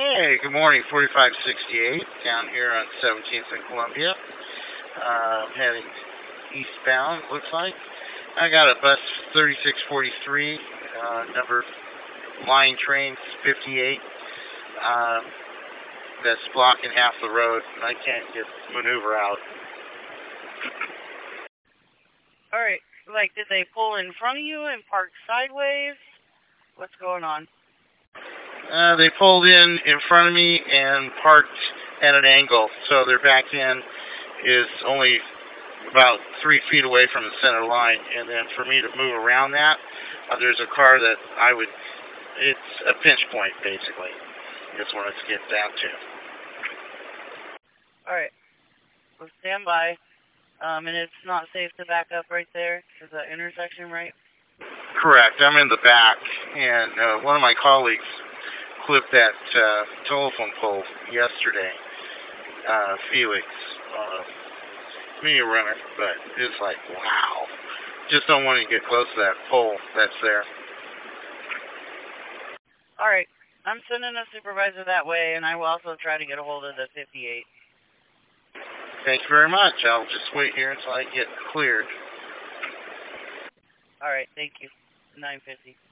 Hey, good morning. 4568 down here on 17th and Columbia. Heading eastbound, looks like. I got a bus 3643, number line train 58. That's blocking half the road, and I can't get maneuver out. Alright, like, did they pull in front of you and park sideways? What's going on? They pulled in front of me and parked at an angle, so their back end is only about 3 feet away from the center line, and then for me to move around that, there's a car that it's a pinch point, basically. That's what it's get down to. Alright, well, stand by. And it's not safe to back up right there? Is that intersection right? Correct. I'm in the back, and one of my colleagues clipped that telephone pole yesterday, Felix, me a runner, but it's like, wow. Just don't want to get close to that pole that's there. Alright, I'm sending a supervisor that way, and I will also try to get a hold of the 58. Thank you very much. I'll just wait here until I get cleared. Alright, thank you. 950.